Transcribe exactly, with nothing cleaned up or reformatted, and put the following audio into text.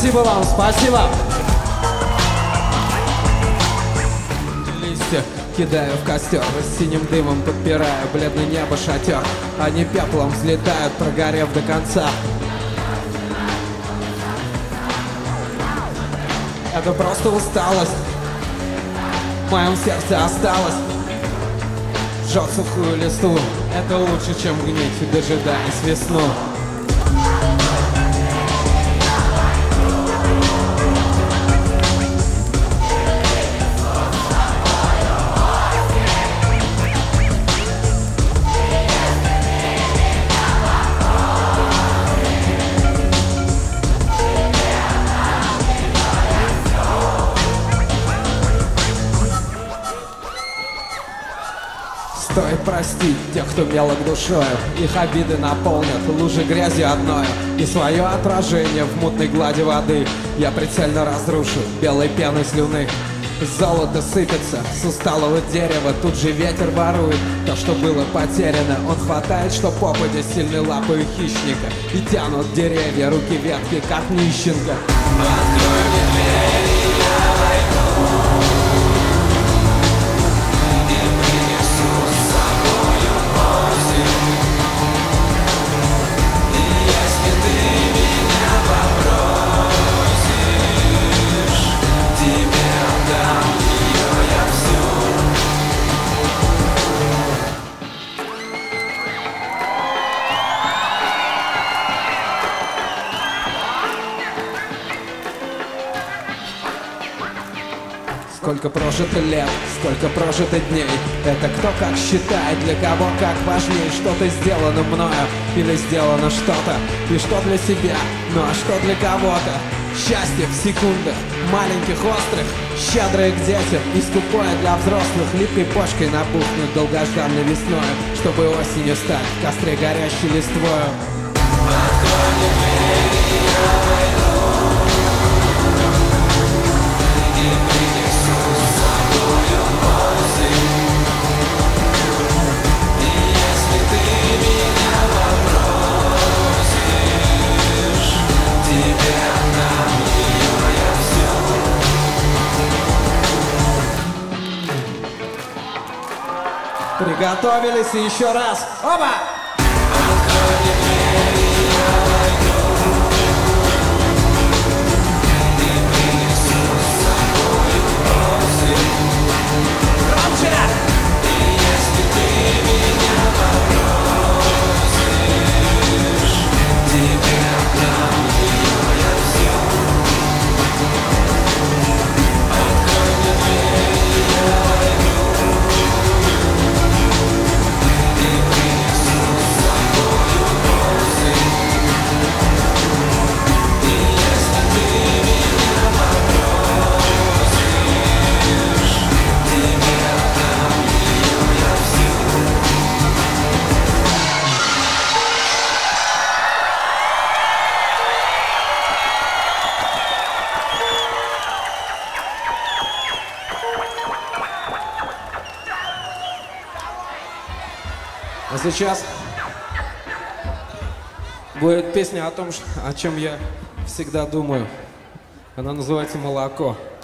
Спасибо вам, спасибо. Листья кидаю в костер, с синим дымом подпираю бледное небо шатер. Они пеплом взлетают, прогорев до конца. Это просто усталость, в моем сердце осталось. Жжет сухую листву, это лучше, чем гнить, дожидаясь весну. Стоит простить тех, кто мелок душою, их обиды наполнят лужи грязи одною, и свое отражение в мутной глади воды я прицельно разрушу белой пеной слюны. Золото сыпется с усталого дерева, тут же ветер ворует то, что было потеряно. Он хватает, что попадя сильной лапой хищника, и тянут деревья, руки ветки, как нищенка. Открой мне двери, я войду. Сколько прожито лет, сколько прожито дней, это кто как считает, для кого как важнее. Что-то сделано мною или сделано что-то, и что для себя, ну а что для кого-то. Счастье в секундах, маленьких, острых, щедрое к детям и скупое для взрослых, липкой почкой набухнуть долгожданной весною, чтобы осенью стать в костре горящей листвою. Открой мне двери, я войду. Приготовились и еще раз. Оба! А сейчас будет песня о том, о чем я всегда думаю. Она называется «Молоко».